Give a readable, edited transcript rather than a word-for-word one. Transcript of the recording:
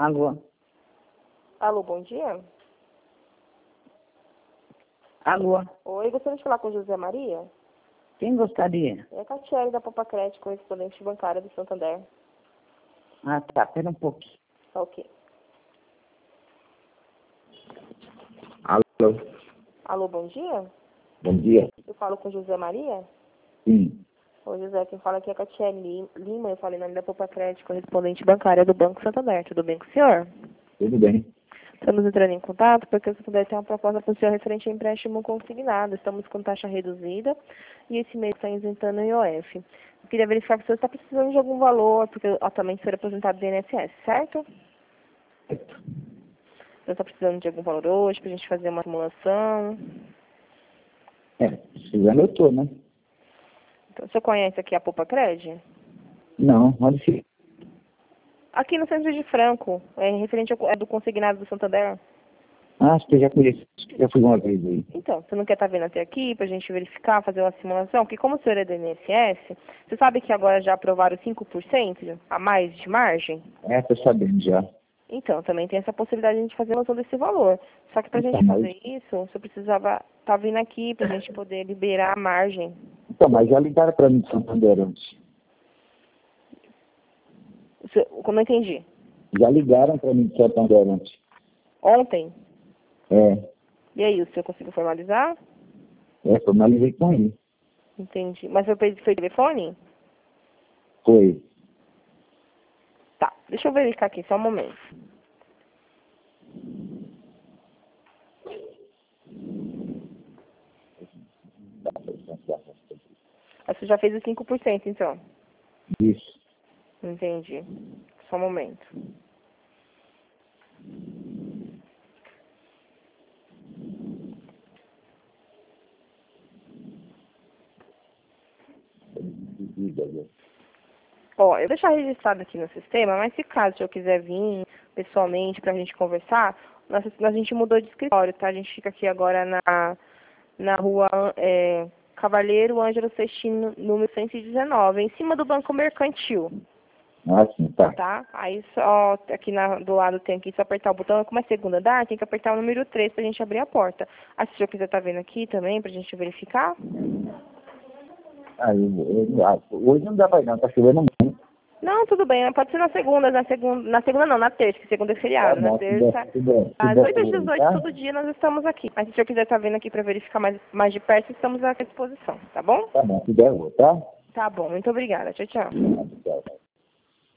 Alô? Alô, bom dia. Alô? Oi, gostaria de falar com José Maria? Quem gostaria? É a Catiele da Popacred, correspondente bancária do Santander. Ah, tá. Espera um pouquinho. Tá ok. Alô, Alô, bom dia. bom dia. Eu falo com José Maria? Sim, Oi, José, quem fala aqui é a Catiele Lima. Eu falei em nome da Popacred, correspondente bancária do Banco Santander. Tudo bem com o senhor? tudo bem. Estamos entrando em contato porque o Santander tem uma proposta para o senhor referente a empréstimo consignado. Estamos com taxa reduzida e esse mês está isentando o IOF. Eu queria verificar se o senhor está precisando de algum valor, porque atualmente o senhor é aposentado do INSS, certo? O senhor está precisando de algum valor hoje para a gente fazer uma simulação? Precisando eu tô, né? Então, o senhor conhece aqui a Popacred? Não, onde fica? Aqui no centro de Franco, é referente ao do consignado do Santander. Ah, acho que eu já conheço, já fui uma vez aí. Então, você não quer estar vindo até aqui para a gente verificar, fazer uma simulação? Porque como o senhor é do INSS, você sabe que agora já aprovaram 5% a mais de margem? Tô sabendo já. Então, também tem essa possibilidade de a gente fazer a noção desse valor. Só que para a gente Mas, fazer isso, você precisava estar vindo aqui para a gente poder liberar a margem. mas já ligaram para mim de Santander antes. Como eu entendi? Já ligaram para mim de Santander antes. Ontem? É, E aí, o senhor conseguiu formalizar? formalizei com ele. Entendi. Mas foi telefone? Foi. Tá, deixa eu verificar aqui, só um momento. Aí você já fez os 5%, então? Isso. Entendi. Só um momento. Ó, eu vou deixar registrado aqui no sistema, mas se caso o senhor quiser vir pessoalmente pra gente conversar, a gente mudou de escritório, tá? A gente fica aqui agora na rua Cavalheiro Ângelo Sestino, número 119, em cima do Banco Mercantil, Ah, sim, tá. tá? Aí só aqui do lado tem aqui, só apertar o botão, como é segundo andar, tem que apertar o número 3 pra gente abrir a porta. Aí se o senhor quiser estar vendo aqui também, pra gente verificar. Hoje não dá pra ir não, tá chovendo muito. Não, tudo bem, pode ser na segunda não, na terça, que segunda é feriado. Na Bom, terça, às 8 às 18, tá? todo dia nós estamos aqui. Mas se o senhor quiser estar vindo aqui para verificar mais de perto, estamos à disposição, tá bom? Tá bom, se der eu vou, tá? Tá bom, muito obrigada. Tchau, tchau. Tchau.